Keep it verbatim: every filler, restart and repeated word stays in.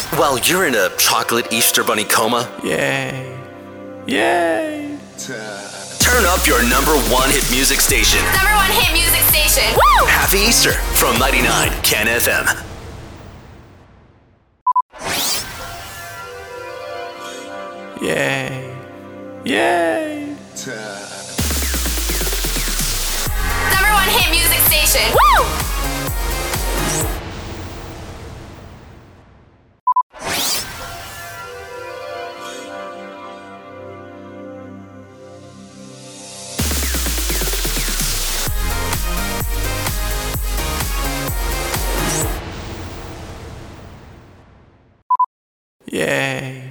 While you're in a chocolate Easter bunny coma, Yay. Yay. turn up your number one hit music station. Number one hit music station. Woo! Happy Easter from ninety-nine Can F M. Yay. Yay. Number one hit music station. Woo! Yay.